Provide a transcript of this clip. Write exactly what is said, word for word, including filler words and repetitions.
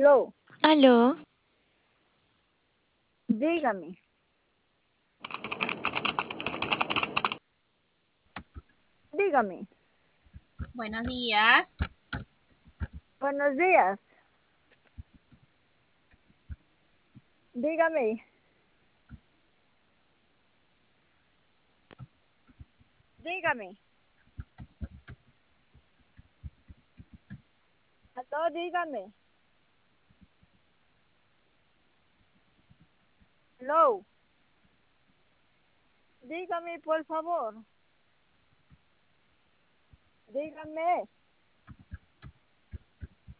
Aló, Aló, dígame, dígame. Buenos días. Buenos días, dígame, dígame. Aló, dígame. Aló, dígame, por favor. Dígame.